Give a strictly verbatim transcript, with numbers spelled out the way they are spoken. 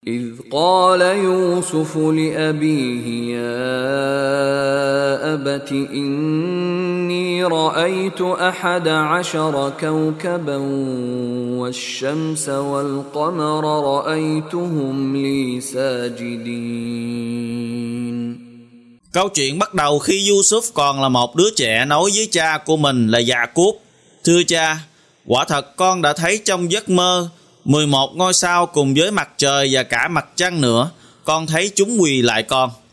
إذ قال يوسف لأبيه يا أبت إني رأيت أحد عشر كوكبا والشمس والقمر رأيتهم لي ساجدين. Câu chuyện bắt đầu khi Yusuf còn là một đứa trẻ nói với cha của mình là Gia-cốp: Thưa cha, quả thật con đã thấy trong giấc mơ mười một ngôi sao cùng với mặt trời và cả mặt trăng nữa, con thấy chúng quỳ lại con.